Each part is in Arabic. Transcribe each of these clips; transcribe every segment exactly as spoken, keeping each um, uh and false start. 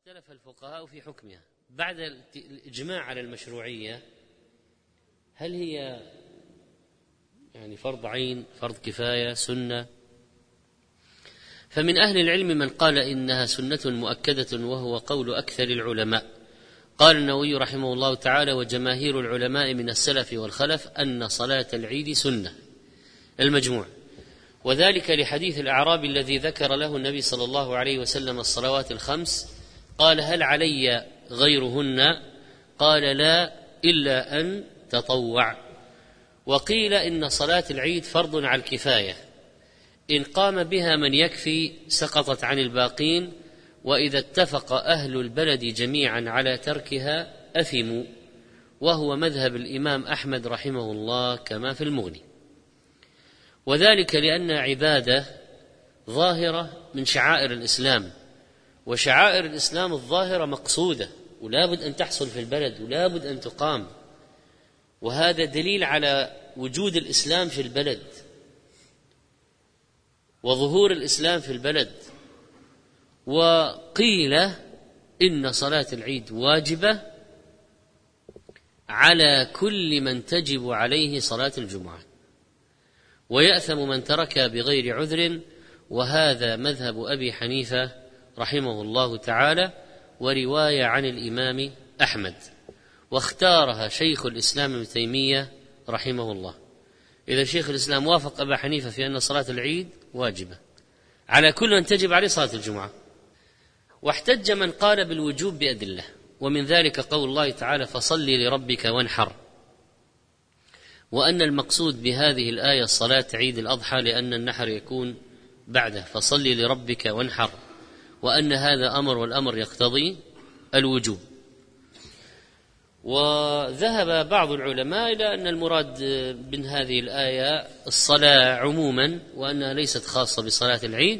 اختلف الفقهاء في حكمها بعد الإجماع على المشروعية. هل هي يعني فرض عين، فرض كفاية، سنة؟ فمن أهل العلم من قال إنها سنة مؤكدة وهو قول أكثر العلماء. قال النووي رحمه الله تعالى: وجماهير العلماء من السلف والخلف أن صلاة العيد سنة. المجموع. وذلك لحديث الأعرابي الذي ذكر له النبي صلى الله عليه وسلم الصلوات الخمس، قال: هل علي غيرهن؟ قال: لا، إلا أن تطوع. وقيل إن صلاة العيد فرض على الكفاية، إن قام بها من يكفي سقطت عن الباقين، وإذا اتفق أهل البلد جميعا على تركها أثموا، وهو مذهب الإمام أحمد رحمه الله كما في المغني. وذلك لأن عبادة ظاهرة من شعائر الإسلام، وشعائر الإسلام الظاهرة مقصودة ولا بد أن تحصل في البلد ولا بد أن تقام، وهذا دليل على وجود الإسلام في البلد وظهور الإسلام في البلد. وقيل إن صلاة العيد واجبة على كل من تجب عليه صلاة الجمعة، ويأثم من ترك بغير عذر، وهذا مذهب أبي حنيفة رحمه الله تعالى، ورواية عن الإمام أحمد، واختارها شيخ الإسلام ابن تيمية رحمه الله. إذا شيخ الإسلام وافق أبا حنيفة في أن صلاة العيد واجبة على كل من تجب عليه صلاة الجمعة. واحتج من قال بالوجوب بأدلة، ومن ذلك قول الله تعالى: فصل لربك وانحر، وأن المقصود بهذه الآية صلاة عيد الأضحى لأن النحر يكون بعده، فصل لربك وانحر، وأن هذا أمر والأمر يقتضي الوجوب. وذهب بعض العلماء إلى أن المراد من هذه الآية الصلاة عموما، وأنها ليست خاصة بصلاة العيد،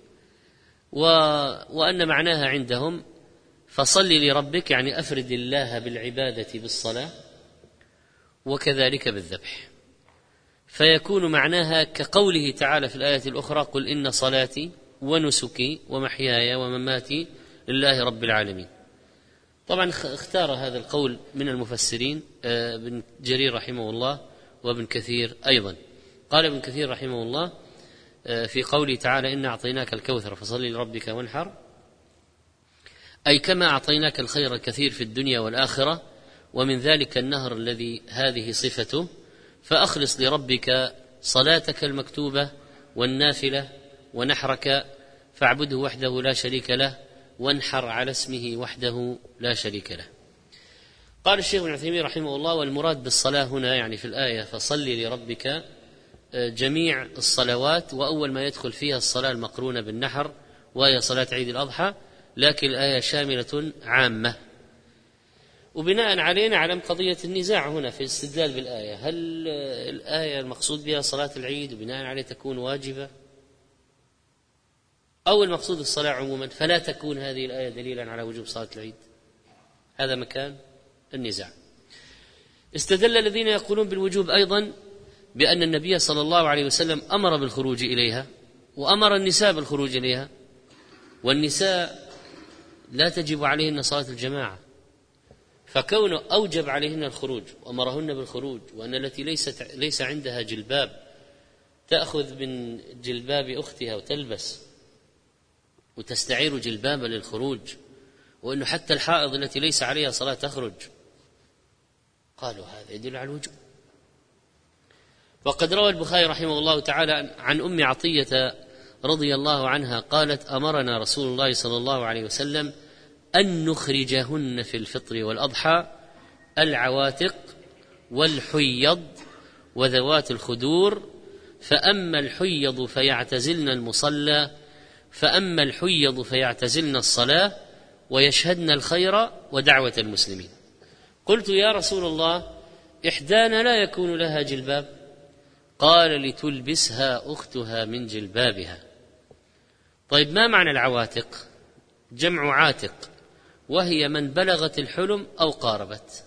وأن معناها عندهم فصل لربك يعني أفرد الله بالعبادة بالصلاة، وكذلك بالذبح، فيكون معناها كقوله تعالى في الآية الأخرى: قل إن صلاتي ونسكي ومحياي ومماتي لله رب العالمين. طبعا اختار هذا القول من المفسرين ابن جرير رحمه الله وابن كثير أيضا. قال ابن كثير رحمه الله في قوله تعالى: إن أعطيناك الكوثر فصل لربك وانحر، أي كما أعطيناك الخير الكثير في الدنيا والآخرة، ومن ذلك النهر الذي هذه صفته، فأخلص لربك صلاتك المكتوبة والنافلة، ونحرك فاعبده وحده لا شريك له، وانحر على اسمه وحده لا شريك له. قال الشيخ ابن عثيمين رحمه الله: والمراد بالصلاة هنا يعني في الآية فصل لربك جميع الصلوات، وأول ما يدخل فيها الصلاة المقرونة بالنحر وهي صلاة عيد الأضحى، لكن الآية شاملة عامة. وبناء علينا علم قضية النزاع هنا في الاستدلال بالآية، هل الآية المقصود بها صلاة العيد وبناء عليه تكون واجبة، أو المقصود الصلاة عموما فلا تكون هذه الآية دليلا على وجوب صلاة العيد؟ هذا مكان النزاع. استدل الذين يقولون بالوجوب أيضا بأن النبي صلى الله عليه وسلم أمر بالخروج إليها، وأمر النساء بالخروج إليها، والنساء لا تجب عليهن صلاة الجماعة، فكونه أوجب عليهن الخروج وأمرهن بالخروج، وأن التي ليست ليس عندها جلباب تأخذ من جلباب أختها وتلبس وتستعير جلبابا للخروج، وأنه حتى الحائض التي ليس عليها صلاة تخرج، قالوا هذا يدل على الوجوب. وقد روى البخاري رحمه الله تعالى عن أم عطية رضي الله عنها قالت: أمرنا رسول الله صلى الله عليه وسلم أن نخرجهن في الفطر والأضحى العواتق والحيض وذوات الخدور، فأما الحيض فيعتزلن المصلى فأما الحيض فيعتزلن الصلاة ويشهدن الخير ودعوة المسلمين. قلت: يا رسول الله، إحدانا لا يكون لها جلباب؟ قال: لتلبسها أختها من جلبابها. طيب، ما معنى العواتق؟ جمع عاتق، وهي من بلغت الحلم أو قاربت.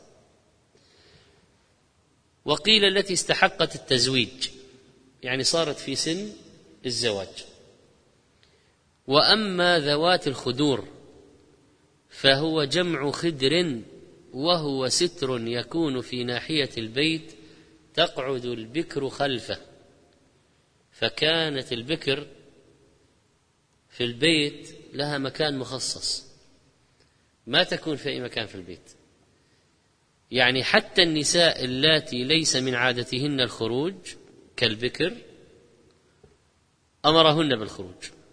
وقيل التي استحقت التزويج، يعني صارت في سن الزواج. وأما ذوات الخدور فهو جمع خدر، وهو ستر يكون في ناحية البيت تقعد البكر خلفه. فكانت البكر في البيت لها مكان مخصص، ما تكون في أي مكان في البيت. يعني حتى النساء اللاتي ليس من عادتهن الخروج كالبكر أمرهن بالخروج.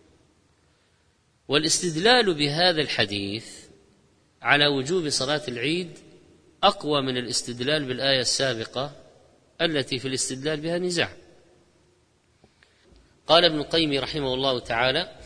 والاستدلال بهذا الحديث على وجوب صلاة العيد أقوى من الاستدلال بالآية السابقة التي في الاستدلال بها نزاع. قال ابن القيم رحمه الله تعالى: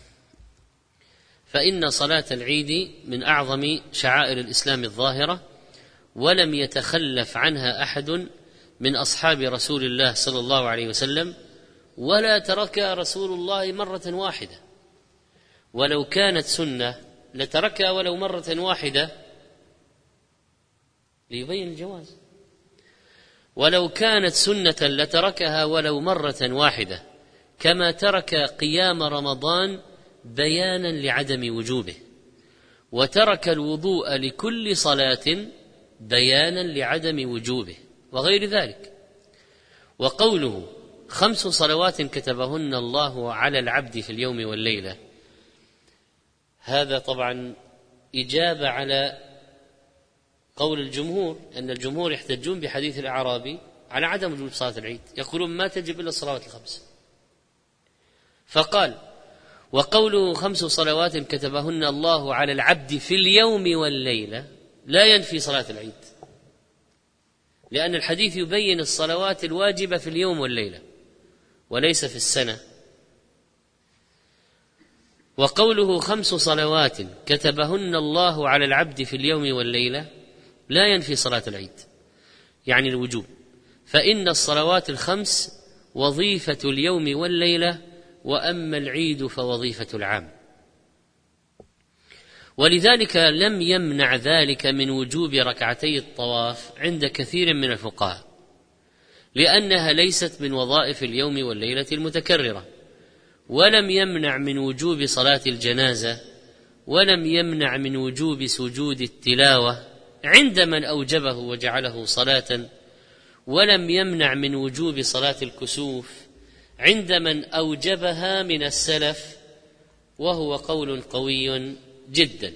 فإن صلاة العيد من أعظم شعائر الإسلام الظاهرة، ولم يتخلف عنها أحد من أصحاب رسول الله صلى الله عليه وسلم، ولا تركها رسول الله مرة واحدة. ولو كانت سنة لتركها ولو مرة واحدة ليبين الجواز، ولو كانت سنة لتركها ولو مرة واحدة، كما ترك قيام رمضان بيانا لعدم وجوبه، وترك الوضوء لكل صلاة بيانا لعدم وجوبه، وغير ذلك. وقوله خمس صلوات كتبهن الله على العبد في اليوم والليلة، هذا طبعا إجابة على قول الجمهور، أن الجمهور يحتجون بحديث الأعرابي على عدم وجوب صلاة العيد، يقولون ما تجب إلا الصلوات الخمس. فقال: وقوله خمس صلوات كتبهن الله على العبد في اليوم والليلة لا ينفي صلاة العيد، لأن الحديث يبين الصلوات الواجبة في اليوم والليلة وليس في السنة. وقوله خمس صلوات كتبهن الله على العبد في اليوم والليلة لا ينفي صلاة العيد، يعني الوجوب، فإن الصلوات الخمس وظيفة اليوم والليلة، وأما العيد فوظيفة العام. ولذلك لم يمنع ذلك من وجوب ركعتي الطواف عند كثير من الفقهاء، لأنها ليست من وظائف اليوم والليلة المتكررة. ولم يمنع من وجوب صلاة الجنازة، ولم يمنع من وجوب سجود التلاوة عند من أوجبه وجعله صلاة، ولم يمنع من وجوب صلاة الكسوف عند من أوجبها من السلف، وهو قول قوي جدا.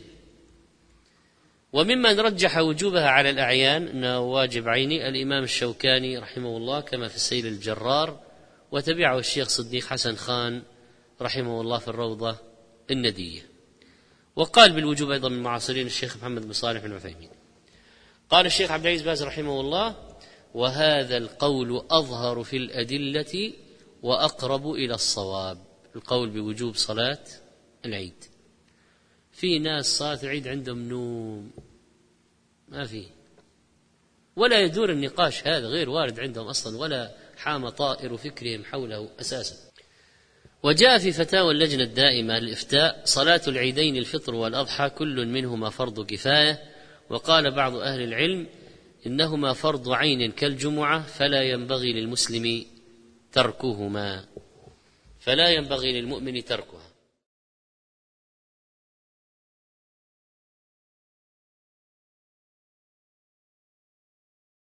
وممن رجح وجوبها على الأعيان أنه واجب عيني الإمام الشوكاني رحمه الله كما في السيل الجرار، وتبعه الشيخ صديق حسن خان رحمه الله في الروضة الندية. وقال بالوجوب أيضا من معاصرين الشيخ محمد بن صالح بن عثيمين. قال الشيخ عبد العزيز باز رحمه الله: وهذا القول أظهر في الأدلة وأقرب إلى الصواب، القول بوجوب صلاة العيد. في ناس صلاة العيد عندهم نوم، ما في، ولا يدور النقاش، هذا غير وارد عندهم أصلا، ولا حام طائر فكرهم حوله أساسا. وجاء في فتاوى اللجنة الدائمة للإفتاء: صلاة العيدين الفطر والأضحى كل منهما فرض كفاية، وقال بعض أهل العلم إنهما فرض عين كالجمعة، فلا ينبغي للمسلم تركهما، فلا ينبغي للمؤمن تركها.